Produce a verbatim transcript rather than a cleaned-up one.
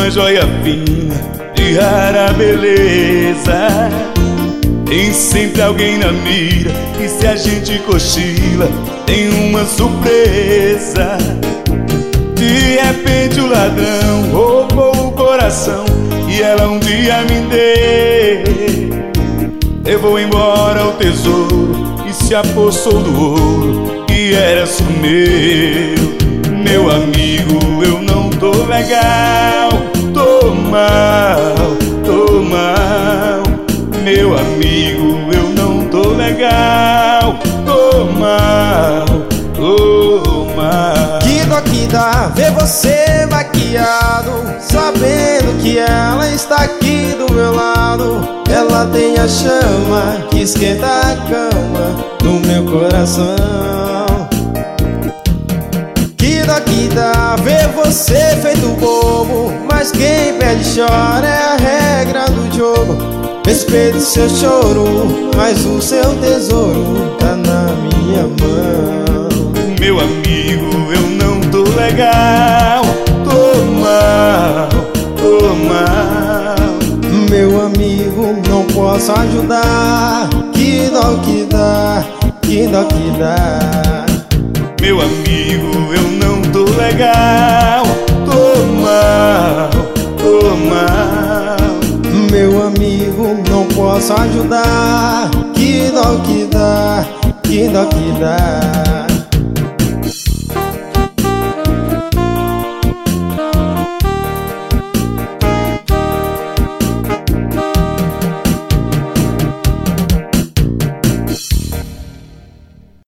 uma joia fina de rara beleza. Tem sempre alguém na mira, e se a gente cochila tem uma surpresa. De repente o ladrão roubou o coração e ela um dia me deu. Levou embora o tesouro e se apossou do ouro que era só meu. Meu amigo, eu não tô legal, tô mal, tô mal. Meu amigo, eu não tô legal, tô mal, tô mal. Que dó que dá ver você maquiado, sabendo que ela está aqui do meu lado. Ela tem a chama que esquenta a cama no meu coração. Que dó que dá ver você feito bobo, mas quem perde chora é a regra do jogo. Respeito seu choro, mas o seu tesouro tá na minha mão. Meu amigo, eu não tô legal, tô mal, tô mal. Meu amigo, não posso ajudar. Que dó que dá, que dó que dá. Meu amigo, eu não tô legal, tô mal, tô mal. Meu amigo, não posso ajudar. Que dó que dá, que dó que dá.